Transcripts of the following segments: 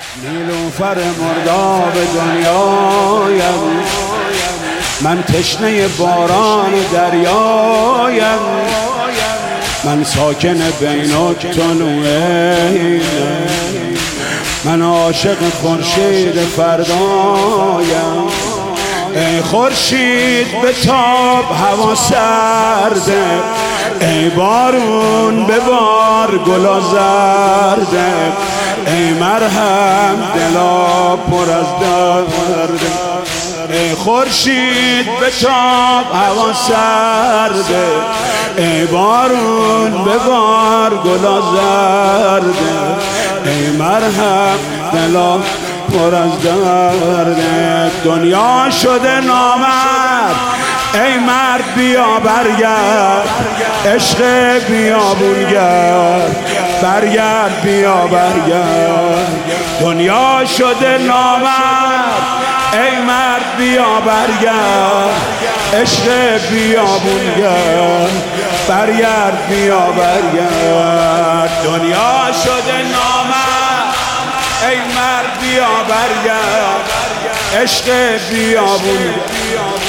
نیلوفر مرداب دنیایم، من تشنه باران دریایم، من ساکن بین الطلوعین، من عاشق خورشید فردایم. ای خورشید بتاب هوا سرده، ای بارون ببار گلا زرده، ای مرهم دلا پر از درد. ای خورشید بتاب هوا سرده، ای بارون ببار گلا زرده، ای مرهم دلا پر از درد. دنیا شده نامرد، ای مرد بیا برگرد، عشق بیابون گرد، برگرد بیا برگرد. دنیا شده نامرد، ای مرد بیا برگرد، عشق بیابون گرد، برگرد بیا برگرد. دنیا شده نامرد، ای مرد بیا برگرد، عشق بیابون گرد.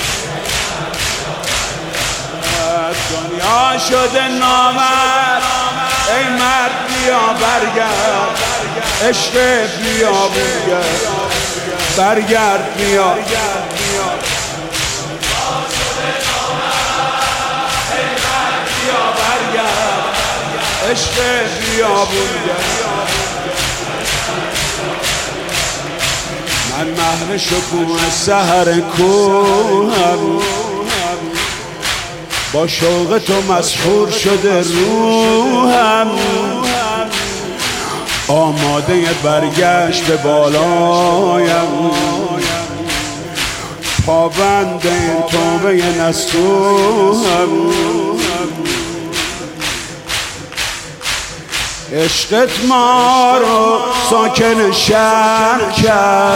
دنیا شده نامرد، ای مرد بیا برگرد، عشق بیابون گرد، برگرد بیا. عشق بیابون گرد. من محو شکوه سحر کوهم، با شوق تو مسحور شده روحم، آماده برگشت به بالایم، پابند این توبه نصوحم. عشقت ما رو ساکن شهر کرد،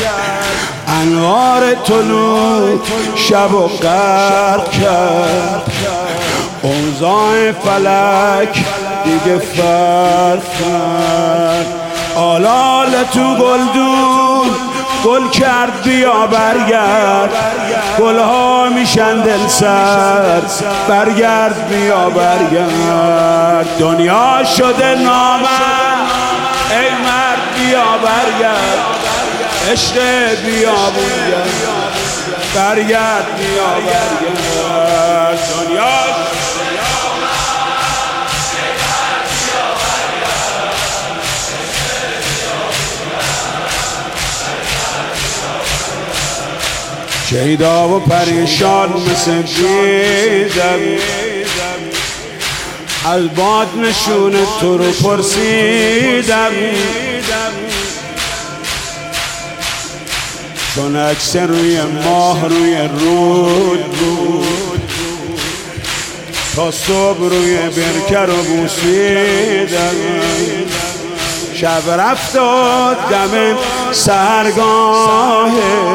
انوار طلوع شب و غرق کرد، اوضاع فلک دیگه فرق کرد. آلال تو گلدون گل کرد، بیا برگرد، گلها میشن دل سرد، برگرد بیا برگرد. دنیا شده نامرد، ای مرد بیا برگرد، عشق بیابون گرد، برگرد بیا برگرد. دنیا شیدا و پریشان مثل بیدم، از باد نشون تو رو پرسیدم، چون عکس روی ماه روی رود بود، تا صبح روی برکه رو بوسیدم. شب رفت و دم سحرگاه،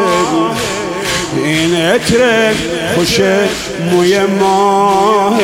این عطر خوش موی ماه،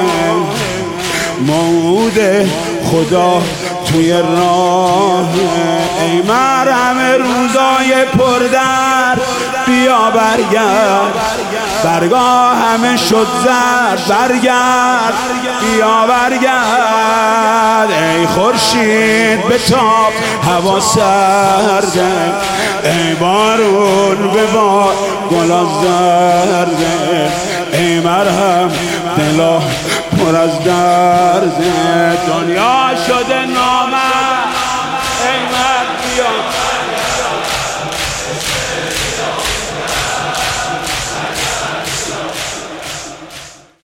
موعود خدا توی راه. ای مرهم روزای پردرد، بیا برگرد، برگاه همه شد زرد، برگرد بیا برگرد. ای خورشید بتاب هوا سرده، ای بارون ببار گلا زرده، ای مرهم دلا پر از درده. دنیا شده